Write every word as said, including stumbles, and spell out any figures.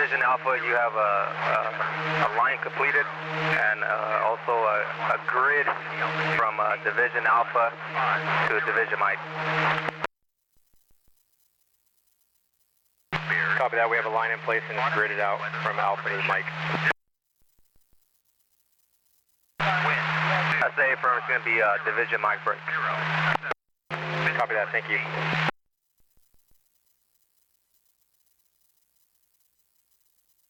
Division Alpha, you have a, a, a line completed and uh, also a, a grid from uh, Division Alpha to Division Mike. Copy that. We have a line in place and it's gridded out from Alpha to Mike. I say firm, it's going to be uh, Division Mike break. Copy that. Thank you.